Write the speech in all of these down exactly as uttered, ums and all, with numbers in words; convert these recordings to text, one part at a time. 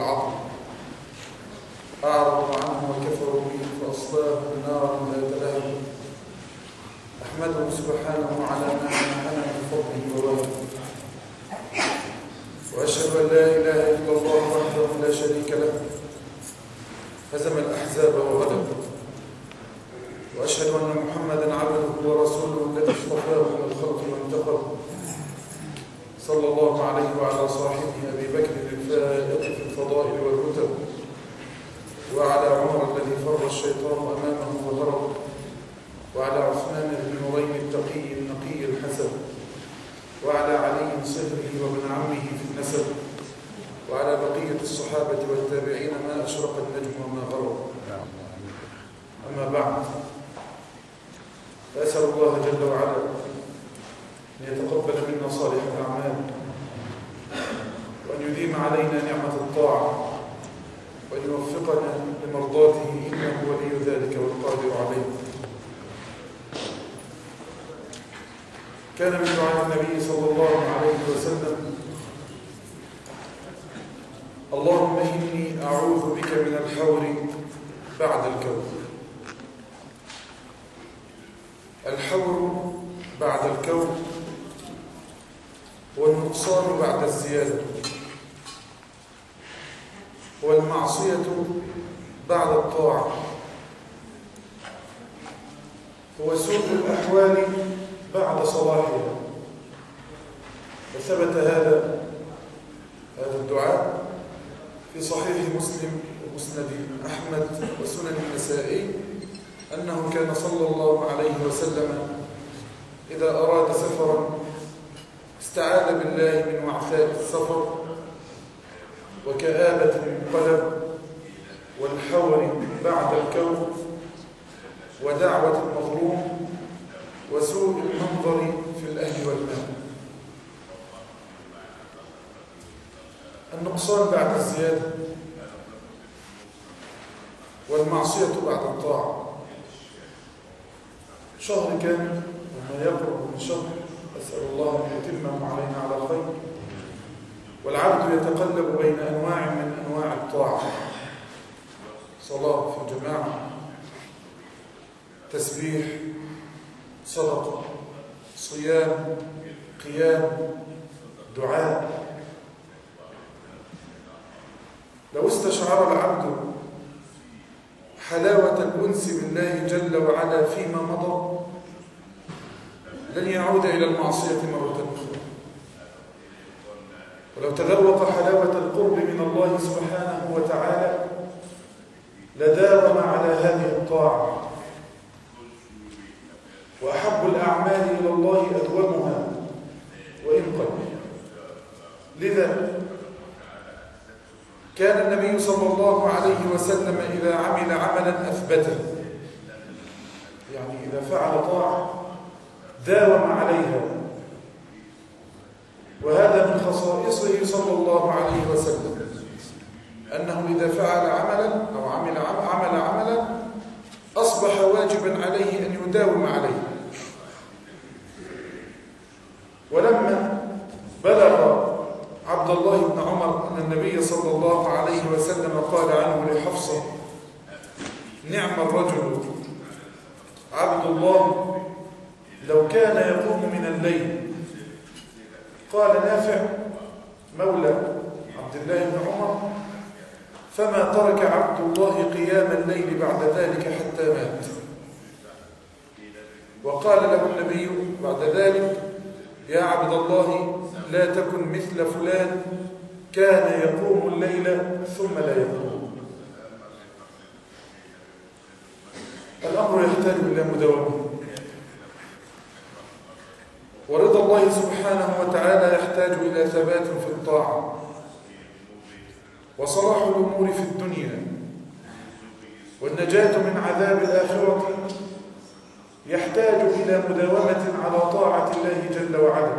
العظم أعرضوا عنه وكفروا به فأصلاهم نارا ذات لهب. أحمده سبحانه على ما منحنا من فضله ووهبه، وأشهد أن لا إله إلا الله وحده لا شريك له هزم الأحزاب وغلب، وأشهد أن محمدا عبده ورسوله الذي اصطفاه من الخلق وانتخب، صلى الله عليه وعلى صاحبه أبي بكر الفائق في الفضائل والرتب، وعلى عمر الذي فر الشيطان أمامه وهرب، وعلى عثمان بن نورين التقي النقي الحسن، وعلى علي صهره وابن عمه في النسب، وعلى بقية الصحابة والتابعين ما أشرق النجم وما غرب. أما بعد، فأسأل الله جل وعلا أن يتقبل منا صالح الأعمال، وأن يديم علينا نعمة الطاعة، وأن يوفقنا لمرضاته إنه ولي ذلك والقادر عليه. كان من دعاء النبي صلى الله عليه وسلم: اللهم إني أعوذ بك من الحور بعد الكون. الحور بعد الكون والنقصان بعد الزيادة، والمعصية بعد الطاعة، هو سوء الأحوال بعد صلاحها. وثبت هذا هذا الدعاء في صحيح مسلم ومسند أحمد وسنن النسائي أنه كان صلى الله عليه وسلم إذا أراد سفرا استعاذ بالله من وعثاء السفر وكآبة القلب والحور بعد الكون ودعوة المظلوم وسوء المنظر في الأهل والمال. النقصان بعد الزيادة والمعصية بعد الطاعة. شهر كامل وما يقرب من شهر، أسأل الله أن يتمه علينا على خير، والعبد يتقلب بين أنواع من أنواع الطاعة: صلاة في جماعة، تسبيح، صدقة، صيام، قيام، دعاء. لو استشعر العبد حلاوة الأنس بالله جل وعلا فيما مضى لن يعود إلى المعصية مرة أخرى. ولو تذوق حلاوة القرب من الله سبحانه وتعالى لداوم على هذه الطاعة. وأحب الأعمال إلى الله أدومها وإن قل. لذا كان النبي صلى الله عليه وسلم إذا عمل عملا أثبته، يعني إذا فعل طاعة داوم عليها. وهذا من خصائصه صلى الله عليه وسلم أنه إذا فعل عملا أو عمل عمل عملا أصبح واجبا عليه أن يداوم عليه. ولما بلغ عبد الله بن عمر أن النبي صلى الله عليه وسلم قال عنه لحفصة: نعم الرجل عبد الله لو كان يقوم من الليل. قال نافع مولى عبد الله بن عمر: فما ترك عبد الله قيام الليل بعد ذلك حتى مات. وقال له النبي بعد ذلك: يا عبد الله لا تكن مثل فلان كان يقوم الليل ثم لا يقوم. الأمر يحتاج إلى مداومة، ورضا الله سبحانه وتعالى يحتاج إلى ثبات في الطاعة، وصلاح الأمور في الدنيا والنجاة من عذاب الآخرة يحتاج إلى مداومة على طاعة الله جل وعلا.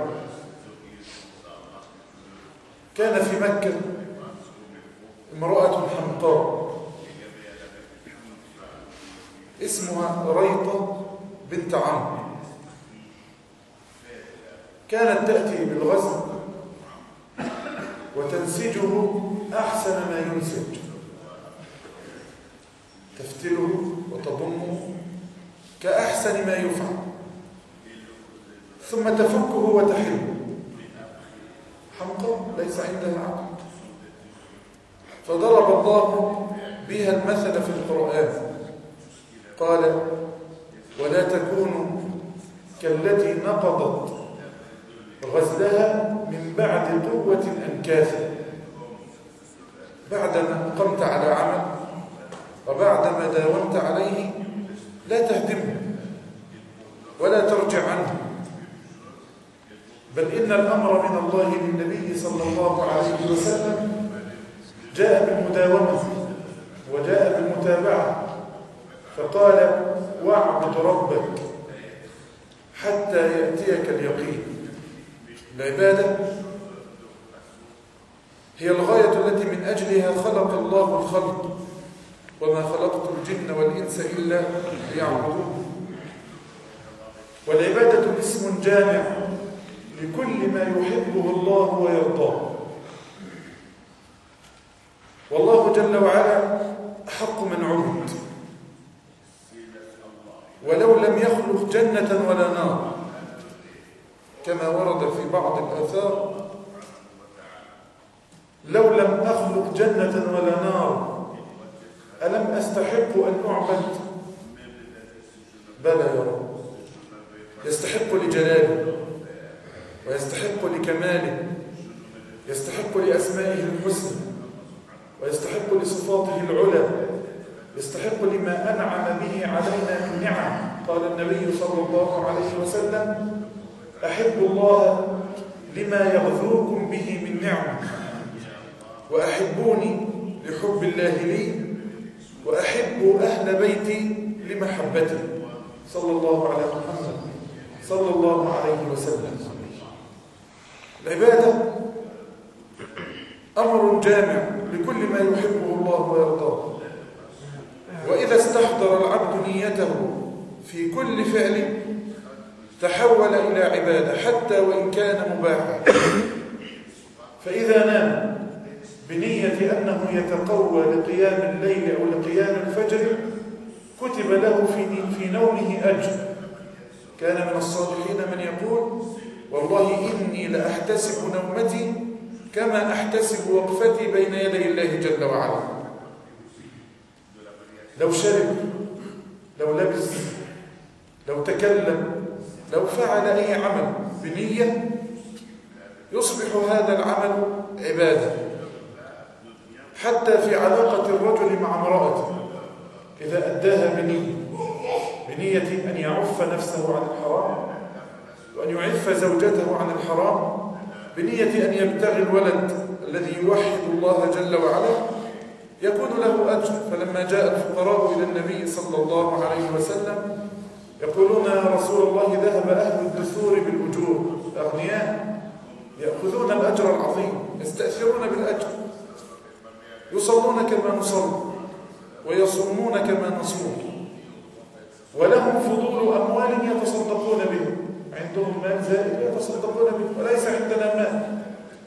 كان في مكة امرأة حمقاء اسمها ريطة بنت عمرو، كانت تأتي بالغزل وتنسجه أحسن ما ينسج. أحسن ما يفعل، ثم تفكه وتحل. حمقى ليس عندها عقل. فضرب الله بها المثل في القرآن، قال: ولا تكونوا كالتي نقضت غزلها من بعد قوة أنكاثا. بعدما قمت على عمل وبعدما داومت عليه لا تهدمه ولا ترجع عنه، بل إن الأمر من الله للنبي صلى الله عليه وسلم جاء بالمداومة وجاء بالمتابعة، فقال: واعبد ربك حتى يأتيك اليقين. العبادة هي الغاية التي من أجلها خلق الله الخلق، وما خلقت الجن والإنس إلا ليعبدون. والعبادة اسم جامع لكل ما يحبه الله ويرضاه، والله جل وعلا أحق من عبد، ولو لم يخلق جنة ولا نار، كما ورد في بعض الآثار: لو لم أخلق جنة ولا نار ألم أستحق أن أعبد؟ بلى يا رب، يستحق لجلاله ويستحق لكماله، يستحق لأسمائه الحسنى ويستحق لصفاته العلى، يستحق لما أنعم به علينا من نعم. قال النبي صلى الله عليه وسلم: أحب الله لما يغذوكم به من نعم، وأحبوني لحب الله لي، وأحب أهل بيتي لمحبتي. صلى الله على محمد صلى الله عليه وسلم. العبادة أمر جامع لكل ما يحبه الله ويرضاه، وإذا استحضر العبد نيته في كل فعل تحول إلى عبادة حتى وإن كان مباحا. فإذا نام بنية أنه يتقوى لقيام الليل أو لقيام الفجر كتب له في في نومه أجر. كان من الصالحين من يقول: والله إني لأحتسب نومتي كما أحتسب وقفتي بين يدي الله جل وعلا. لو شرب، لو لبس، لو تكلم، لو فعل أي عمل بنية يصبح هذا العمل عبادة. حتى في علاقة الرجل مع امرأته إذا أداها بنية بنية أن يعف نفسه عن الحرام، وأن يعف زوجته عن الحرام، بنية أن يبتغي الولد الذي يوحد الله جل وعلا، يكون له أجر. فلما جاء الفقراء إلى النبي صلى الله عليه وسلم يقولون: يا رسول الله، ذهب أهل الدثور بالأجور، أغنياء يأخذون الأجر العظيم، يستأثرون بالأجر، يصلون كما نصلي ويصومون كما نصوم، ولهم فضول أموال يتصدقون به، عندهم مال زائد يتصدقون به، وليس عندنا مال.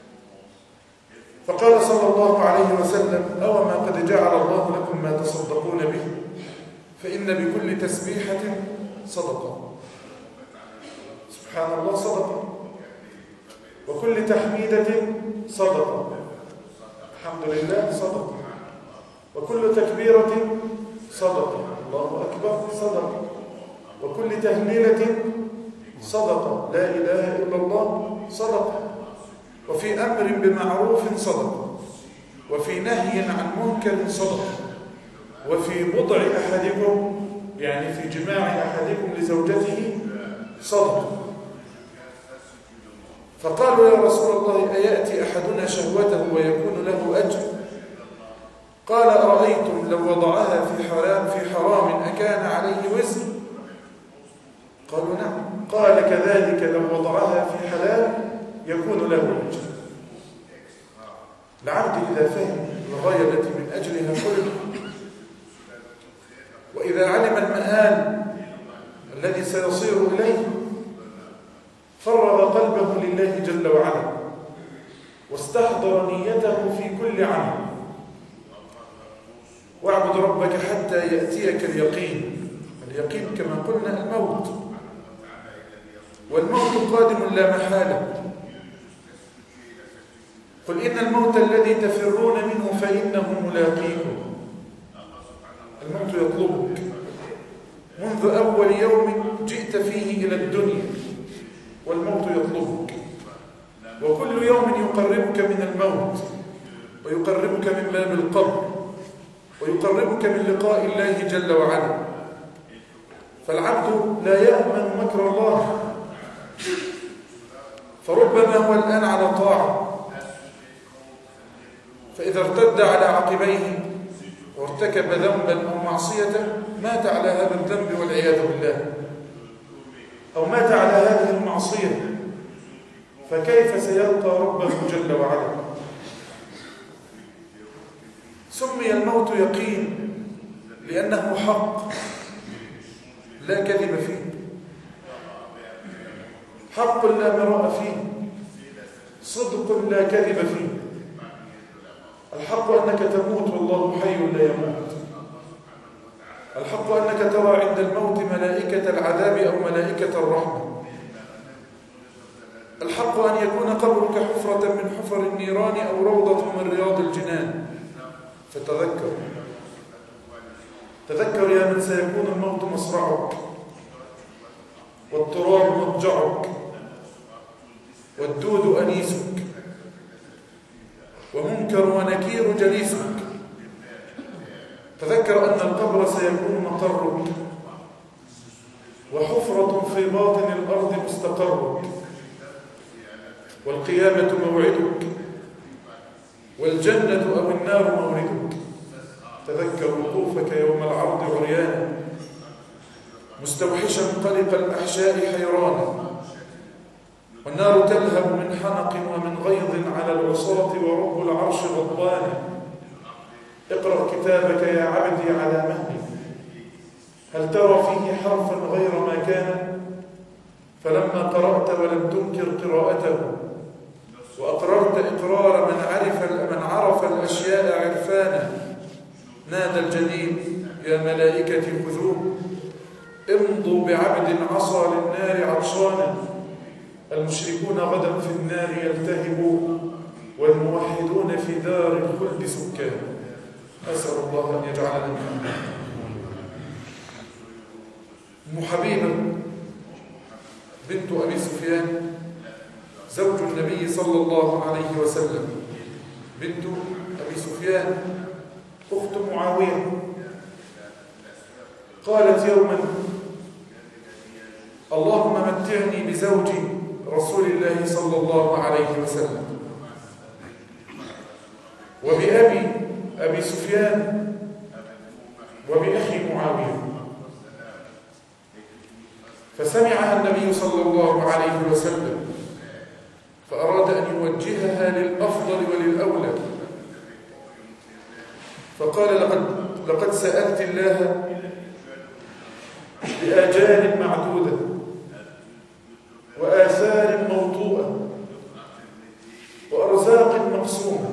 فقال صلى الله عليه وسلم: أو ما قد جعل الله لكم ما تصدقون به، فإن بكل تسبيحة صدقة. سبحان الله صدقة، وكل تحميدة صدقة، الحمد لله صدقة، وكل تكبيرة صدقة، الله أكبر صدقة، وكل تهليلة صدقة، لا إله إلا الله صدقة، وفي أمر بمعروف صدقة، وفي نهي عن منكر صدقة، وفي بضع أحدكم يعني في جماع أحدكم لزوجته صدقة. فقالوا: يا رسول الله، أيأتي أحدنا شهوته ويكون له أجر؟ قال: أرأيتم لو وضعها في حرام في حرام أكان عليه وزر؟ قالوا: نعم. قال: كذلك لو وضعها في حلال يكون له أجر. العبد إذا فهم الغاية التي من أجلها خلق، وإذا علم المآل الذي سيصير إليه، فرغ قلبه لله جل وعلا، واستحضر نيته في كل عمل. واعبد ربك حتى يأتيك اليقين. اليقين كما قلنا الموت، والموت قادم لا محالة. قل إن الموت الذي تفرون منه فإنه ملاقيكم. الموت يطلبك منذ أول يوم جئت فيه إلى الدنيا، والموت يطلبك، وكل يوم يقربك من الموت ويقربك من باب القبر ويقربك من لقاء الله جل وعلا. فالعبد لا يأمن مكر الله، فربما هو الآن على طاعة، فإذا ارتد على عقبيه وارتكب ذنبا أو معصية مات على هذا الذنب والعياذ بالله، أو مات على هذه المعصية، فكيف سيلقى ربه جل وعلا؟ سمي الموت يقين لأنه حق لا كذب فيه، حق لا مراء فيه، صدق لا كذب فيه. الحق أنك تموت والله حي لا يموت. الحق أنك ترى عند الموت ملائكة العذاب أو ملائكة الرحمة. الحق أن يكون قبرك حفرة من حفر النيران أو روضة من رياض الجنان. فتذكر تذكر يا من سيكون الموت مصرعك، والتراب مضجعك، والدود أنيسك، ومنكر ونكير جليسك. تذكر أن القبر سيكون مقرك، وحفرة في باطن الأرض مستقرك، والقيامة موعدك، والجنة أو النار موردك. تذكر وقوفك يوم العرض عريانا، مستوحشا قلق الأحشاء حيرانا، والنار تلهب من حنق ومن غيظ على العصاة ورب العرش غضبان. اقرأ كتابك يا عبدي على مهلك، هل ترى فيه حرفا غير ما كان؟ فلما قرأت ولم تنكر قراءته، وأقررت إقرار من عرف من عرف الأشياء عرفانا، نادى الجليل يا ملائكتي خذوه، امضوا بعبد عصى للنار عطشانا. المشركون غدا في النار يلتهبون، والموحدون في دار الخلد سكان. أسأل الله أن يجعلنا منهم. أم حبيبة بنت أبي سفيان زوج النبي صلى الله عليه وسلم، بنت أبي سفيان أخت معاوية، قالت يوما اللهم متعني بزوج رسول الله صلى الله عليه وسلم وبأبي أبي سفيان وبأخي معاوية. فسمعها النبي صلى الله عليه وسلم فأراد أن يوجهها للأفضل وللأولى، فقال لقد, لقد سألت الله بآجال معدودة وآثار موطوءة وأرزاق مقسومة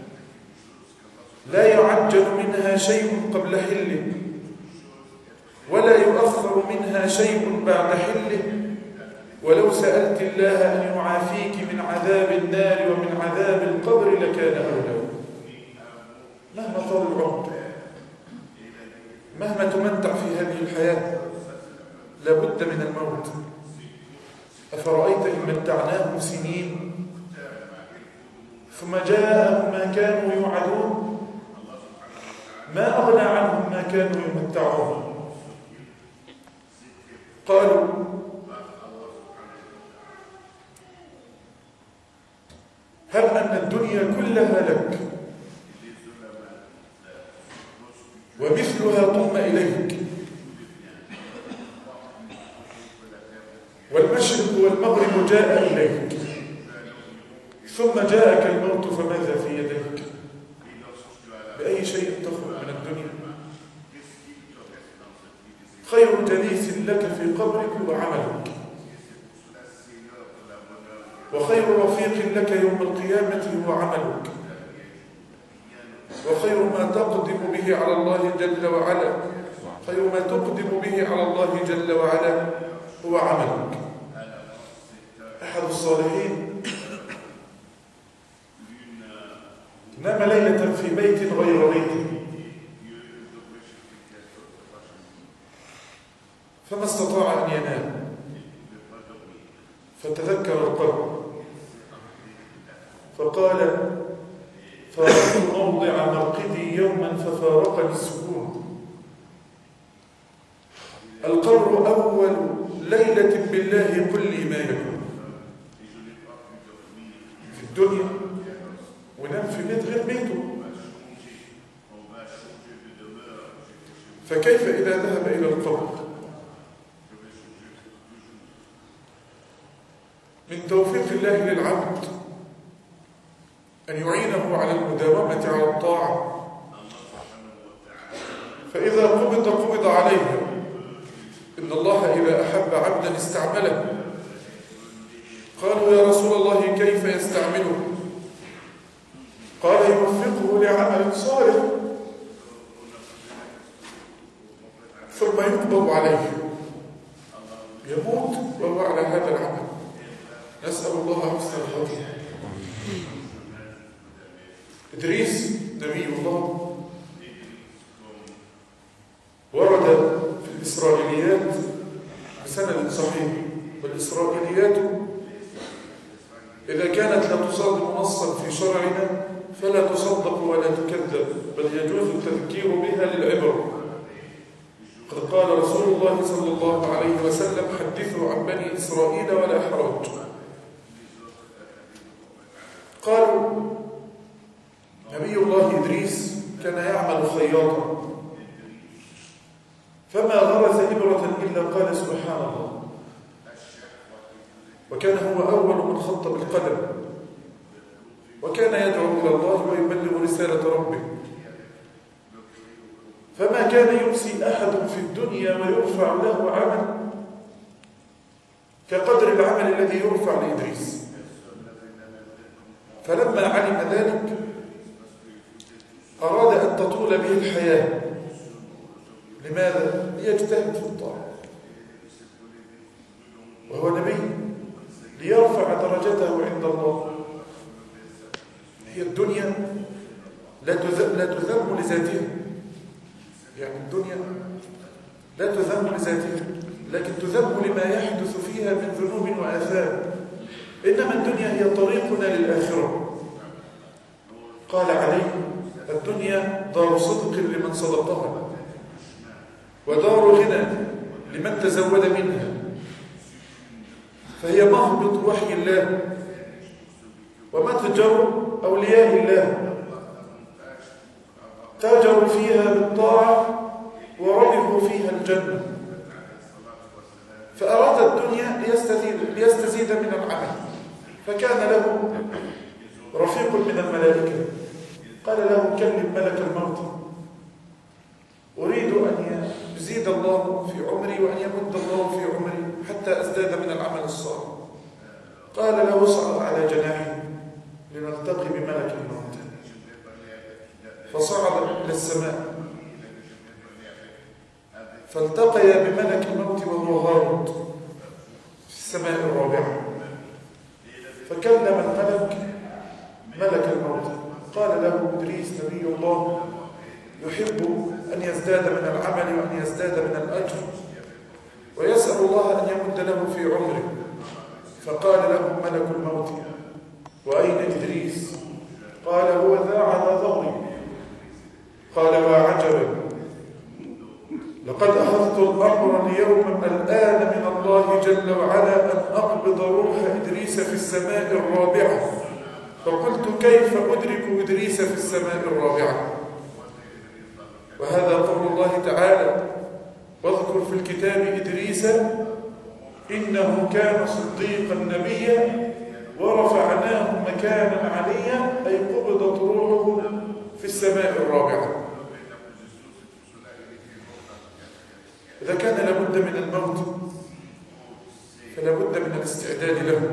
لا يعجل منها شيء قبل حله ولا يؤخر منها شيء بعد حله، ولو سألت الله أن يعافيك من عذاب النار ومن عذاب القبر لكان أولى. مهما طال العمر، مهما تمتع في هذه الحياة، لابد من الموت. أفرأيت إن متعناهم سنين ثم جاءهم ما كانوا يوعدون، ما أغنى عنهم ما كانوا يمتعون. قالوا هب أن الدنيا كلها لك ومثلها طم إليك، والمشرق والمغرب جاء إليك، ثم جاءك الموت فماذا في يديك؟ بأي شيء تخرج من الدنيا؟ خير جليس لك في قبرك وعملك، وخير رفيق لك يوم القيامة هو عملك، وخير ما تقدم به على الله جل وعلا خير ما تقدم به على الله جل وعلا هو عملك. أحد الصالحين نام ليلة في بيت غير بيته، فما استطاع أن ينام، فتذكر القبر فقال: فارقت موضع مرقدي يوما ففارقني السكون. القبر أول ليلة بالله كل ما يكون في الدنيا، ونام في بيت غير بيته، فكيف إذا ذهب إلى القبر؟ من توفيق الله للعبد أن يعينه على المداومة على الطاعة، فإذا قبض قبض عليه. إن الله إذا أحب عبدا استعمله. قالوا: يا رسول الله كيف يستعمله؟ قال: يوفقه لعمل صالح ثم يقبض عليه، يموت وهو على هذا العمل. نسأل الله حسن الخاتمة. إدريس نبي الله ورد في الإسرائيليات بسند صحيح، والإسرائيليات إذا كانت لا تصادم نصا في شرعنا فلا تصدق ولا تكذب، بل يجوز التذكير بها للعبر. قد قال رسول الله صلى الله عليه وسلم: حدثوا عن بني إسرائيل ولا حرج. قالوا: نبي الله إدريس كان يعمل خياطا، فما غرز إبرة إلا قال: سبحان الله. وكان هو أول من خط بالقلم، وكان يدعو إلى الله ويبلغ رسالة ربه، فما كان يمسي أحد في الدنيا ويرفع له عمل كقدر العمل الذي يرفع لإدريس. فلما علم ذلك أراد أن تطول به الحياة. لماذا؟ ليجتهد في الطاعة، وهو نبي، ليرفع درجته عند الله. هي الدنيا لا تذم لذاتها، يعني الدنيا لا تذم لذاتها، لكن تذم لما يحدث فيها من ذنوب وآثام. إنما الدنيا هي طريقنا للآخرة. قال علي: الدنيا دار صدق لمن صدقها، ودار غنى لمن تزود منها، فهي مهبط وحي الله ومتجر أولياء الله، تاجروا فيها بالطاعة وربحوا فيها الجنة. فأراد الدنيا ليستزيد, ليستزيد من العمل، فكان له رفيق من الملائكة قال له: كلم ملك الموت، أريد أن يزيد الله في عمري وأن يمد الله في عمري حتى أزداد من العمل الصالح. قال له: اصعد على جناحي لنلتقي بملك الموت. فصعد إلى السماء فالتقيا بملك الموت وهو غارض في السماء الرابعة، فكلم الملك ملك الموت قال له: إدريس نبي الله يحب أن يزداد من العمل وأن يزداد من الأجر، ويسأل الله أن يمد له في عمره. فقال له ملك الموت: وأين إدريس؟ قال: هو ذا على ظهري. قال: وعجبا، لقد أخذت الأمر اليوم الآن من الله جل وعلا أن أقبض روح إدريس في السماء الرابعة. فقلت: كيف أدرك إدريس في السماء الرابعة؟ وهذا قول الله تعالى: واذكر في الكتاب إدريس إنه كان صديقا نبيا ورفعناه مكانا عليا، أي قبضت روحه في السماء الرابعة. إذا كان لابد من الموت فلا بد من الاستعداد له.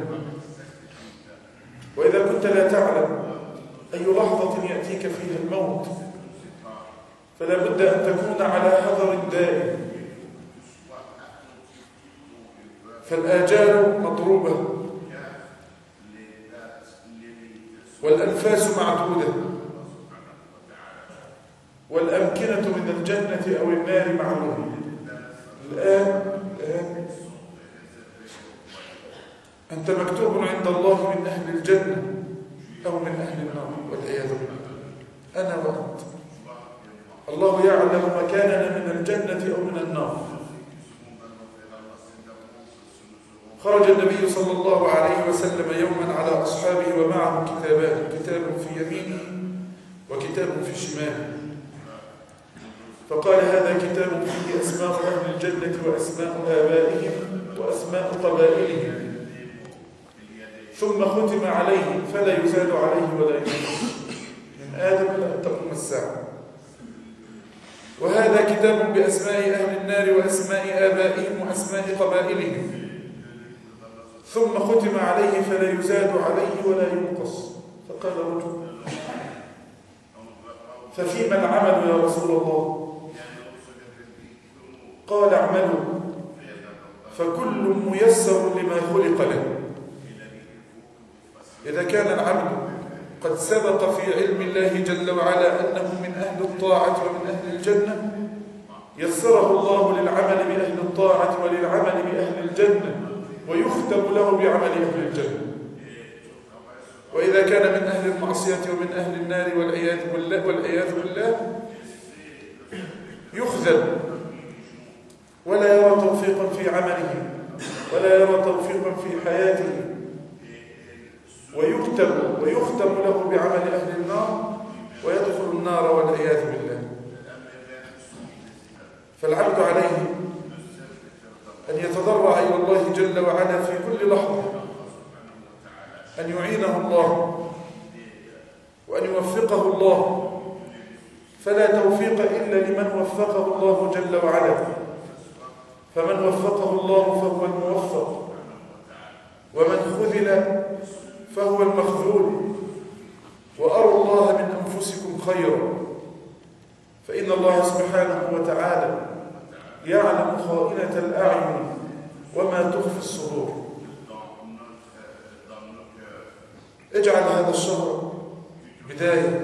وإذا كنت لا تعلم أي لحظة يأتيك فيها الموت فلا بد أن تكون على حذر دائم، فالآجال مضروبة والأنفاس معدودة والأمكنة من الجنة أو النار معلومة. الآن الآن أنت مكتوب عند الله من أهل الجنة أو من أهل النار والعياذ بالله، أنا وأنت. الله يعلم مكاننا من الجنة أو من النار. خرج النبي صلى الله عليه وسلم يوما على أصحابه ومعه كتابان، كتاب في يمينه وكتاب في شماله، فقال هذا كتاب فيه أسماء أهل الجنة وأسماء آبائهم وأسماء قبائلهم، ثم ختم عليه فلا يزاد عليه ولا ينقص من آدم إلى أن تقوم الساعة. وهذا كتاب بأسماء أهل النار وأسماء آبائهم وأسماء قبائلهم، ثم ختم عليه فلا يزاد عليه ولا ينقص. فقال رجل ففيما العمل يا رسول الله؟ قال اعملوا فكل ميسر لما خلق له. إذا كان العبد قد سبق في علم الله جل وعلا أنه من أهل الطاعة ومن أهل الجنة، يسره الله للعمل بأهل الطاعة وللعمل بأهل الجنة، ويختم له بعمل أهل الجنة. وإذا كان من أهل المعصية ومن أهل النار والعياذ بالله والعياذ بالله يخذل ولا يرى توفيقا في عمله ولا يرى توفيقا في حياته، ويكتب ويختم له بعمل أهل النار ويدخل النار والعياذ بالله. فالعبد عليه أن يتضرع إلى الله جل وعلا في كل لحظة أن يعينه الله وأن يوفقه الله، فلا توفيق إلا لمن وفقه الله جل وعلا، فمن وفقه الله فهو الموفق، ومن خذل فهو المخذول. وأروا الله من أنفسكم خيرا، فإن الله سبحانه وتعالى يعلم خائنة الأعين وما تخفي الصدور. اجعل هذا الشهر بداية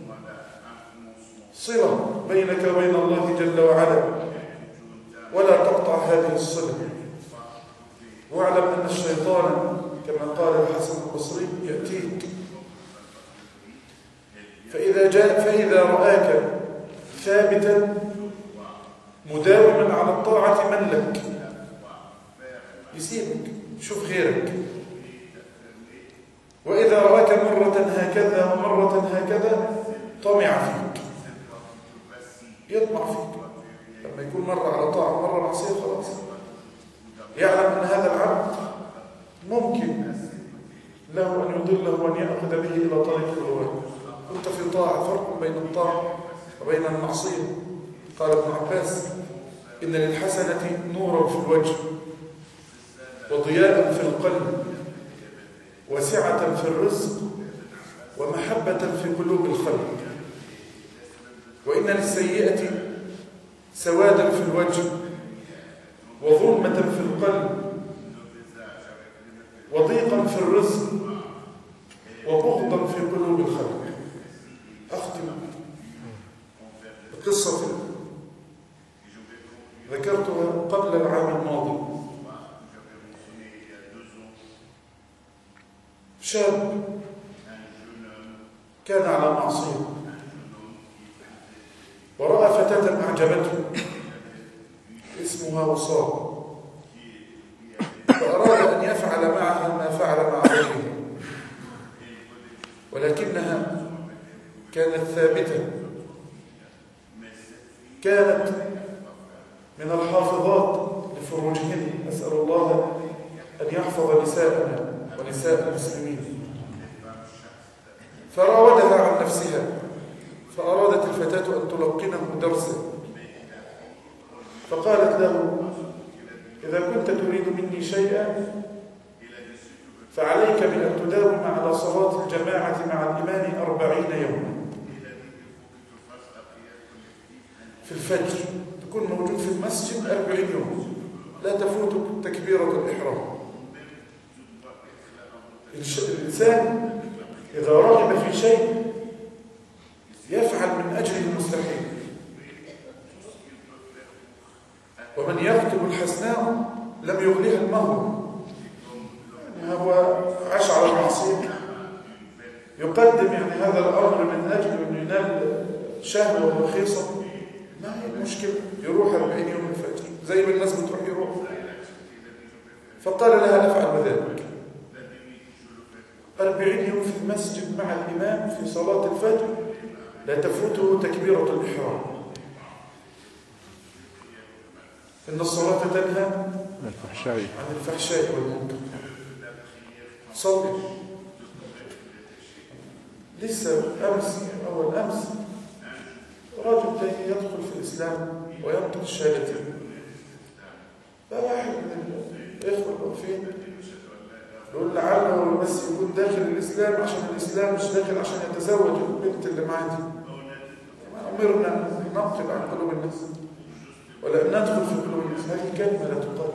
صلة بينك وبين الله جل وعلا، ولا تقطع هذه الصلة. واعلم أن الشيطان كما قال الحسن البصري يأتيك فإذا جاء فإذا رآك ثابتا مداوما على الطاعة من لك يسيبك، شوف غيرك. وإذا رآك مرة هكذا ومرة هكذا طمع فيك، يطمع فيك. لما يكون مرة على طاعة ومرة معصية خلاص يعلم أن هذا العبد ممكن له أن يضله وأن يأخذ به إلى طريق الغواية. كنت في طاعة، فرق بين الطاعة وبين المعصية. قال ابن عباس إن للحسنة نورا في الوجه وضياء في القلب وسعة في الرزق ومحبة في قلوب الخلق، وإن للسيئة سوادا في الوجه وظلمة في القلب وضيقا في الرزق وبغضا في قلوب الخلق. أختم بقصة ذكرتها قبل العام الماضي. شاب كان على معصية ورأى فتاة أعجبته اسمها وصال، فأراد أن يفعل معها ما فعل مع غيرها، ولكنها كانت ثابتة، كانت من الحافظات لفروجهن. أسأل الله أن يحفظ نساءنا ونساء المسلمين. فراودها عن نفسها، فأرادت الفتاة أن تلقنه درسا، فقالت له إذا كنت تريد مني شيئا فعليك بأن تداوم على صلاة الجماعة مع الإمام أربعين يوما. في الفجر تكون موجود في المسجد أربعين يوم لا تفوتك تكبيرة الإحرام. الإنسان إذا رغب في شيء يفعل من أجله المستحيل. ومن يكتب الحسناء لم يغلها المهر. يعني هو عاش على المعصية يقدم يعني هذا الأمر من أجل أن ينال شهوة رخيصة، ما هي المشكلة، يروح أربعين يوم الفجر زي ما الناس بتروح يروح. فقال لها أفعل ذلك أربعين يوم في المسجد مع الإمام في صلاة الفجر لا تفوته تكبيرة الإحرام. إن الصلاة تنهى عن الفحشاء عن الفحشاء والمنكر. صلي. لسه أمس أول أمس رجل تاني يدخل في الإسلام وينطق الشهادتين، فواحد من الإخوة الوقفين يقول لعله بس يكون داخل الإسلام عشان الإسلام مش داخل عشان يتزوج البنت اللي معاه دي. أمرنا أن ننقب عن قلوب الناس ولا ندخل في قلوب الناس، هذه كلمة لا تقال.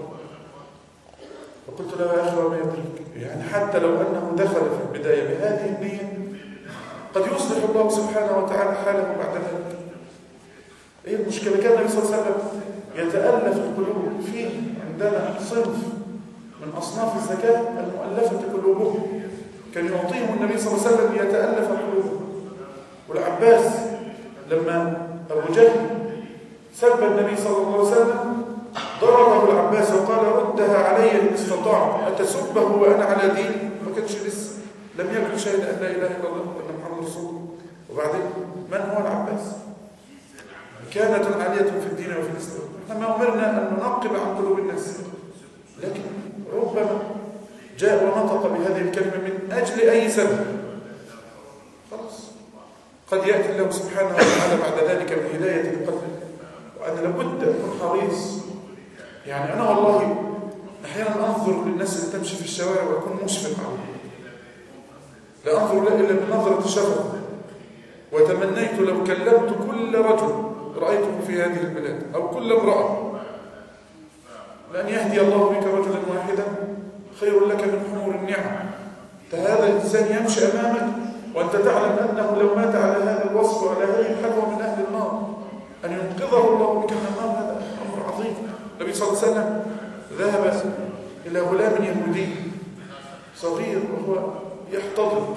فقلت له يا أخي وما يدرك، يعني حتى لو أنه دخل في البداية بهذه النية قد يصلح الله سبحانه وتعالى حاله بعد ذلك. ايه المشكلة؟ كان النبي صلى الله عليه وسلم يتألف القلوب. فيه عندنا صنف من أصناف الزكاة المؤلفة قلوبهم، كان يعطيهم النبي صلى الله عليه وسلم يتألف قلوبهم. والعباس لما أبو جهل سب النبي صلى الله عليه وسلم ضربه العباس وقال ردها علي إن استطعت، أتسبه وأنا على دين؟ ما كانش لسه لم يكن شيء أن لا إله إلا الله وأن محمد رسول الله. وبعدين من هو العباس؟ كانت عالية في الدين وفي الإسلام. احنا ما أمرنا أن ننقب عن قلوب الناس، لكن ربما جاء ونطق بهذه الكلمة من أجل أي سبب، خلاص قد يأتي الله سبحانه وتعالى بعد ذلك بهداية القلب. وأنا لابد أكون حريص. يعني أنا والله أحيانا أنظر للناس اللي تمشي في الشوارع وأكون مشفق عليهم، لا أنظر لا إلا بنظرة شفقة. وتمنيت لو كلمت كل رجل رأيته في هذه البلاد أو كل امرأة لأن يهدي الله بك رجلا واحدا خير لك من حمور النعم. فهذا الإنسان يمشي أمامك وأنت تعلم أنه لو مات على هذا الوصف وعلى هذه الحلوة من أهل النار، أن ينقذه الله بك من النار هذا أمر عظيم. النبي صلى الله عليه وسلم ذهب إلى غلام يهودي صغير وهو يحتضن،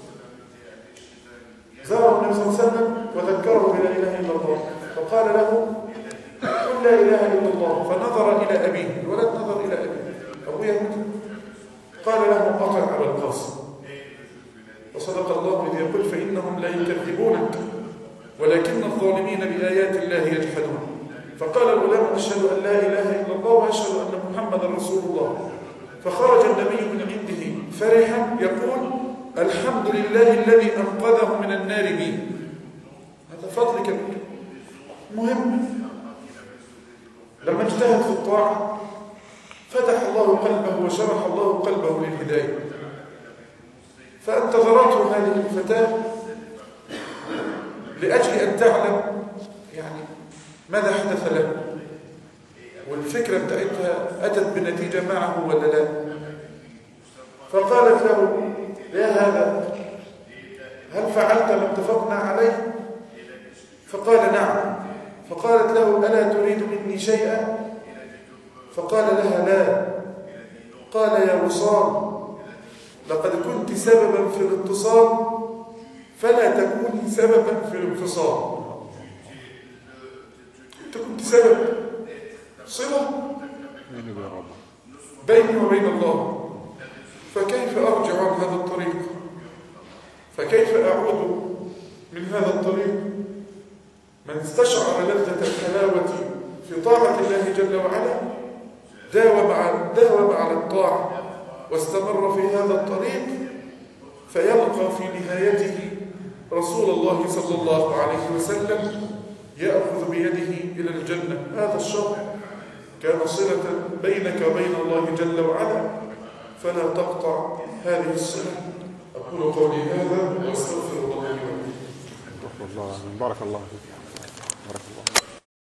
زاره النبي صلى الله عليه وسلم وذكره بلا إله إلا الله، فقال له قل لا إله إلا الله. فنظر إلى أبيه، الولد نظر إلى أبيه، أبوه يهودي، قال له أطع أبا القاسم. وصدق الله إذ يقول فإنهم لا يكذبونك ولكن الظالمين بآيات الله يجحدون. فقال الغلام أشهد أن لا إله إلا الله وأشهد أن محمدا رسول الله. فخرج النبي من عنده فرحا يقول الحمد لله الذي أنقذه من النار بي. هذا فضل كبير مهم. لما اجتهد في الطاعة فتح الله قلبه وشرح الله قلبه للهداية. فانتظرته هذه الفتاة لأجل أن تعلم يعني ماذا حدث له، والفكرة بتاعتها أتت بنتيجة معه ولا لا. فقالت له يا هذا هل فعلت ما اتفقنا عليه؟ فقال نعم. فقالت له ألا تريد مني شيئا؟ فقال لها لا. قال يا وصال لقد كنت سببا في الاتصال فلا تكوني سببا في الانفصال. انت كنت سبب صلة بيني وبين الله، فكيف أرجع عن هذا الطريق؟ فكيف أعود من هذا الطريق؟ من استشعر لذة الحلاوة في طاعة الله جل وعلا داوم على داوم على الطاعة واستمر في هذا الطريق، فيلقى في نهايته رسول الله صلى الله عليه وسلم يأخذ بيده إلى الجنة. هذا الشرح كان صلة بينك وبين الله جل وعلا، فلا تقطع هذه الصلة. أقول قولي هذا وأستغفر الله لي ولكم. بارك الله فيك.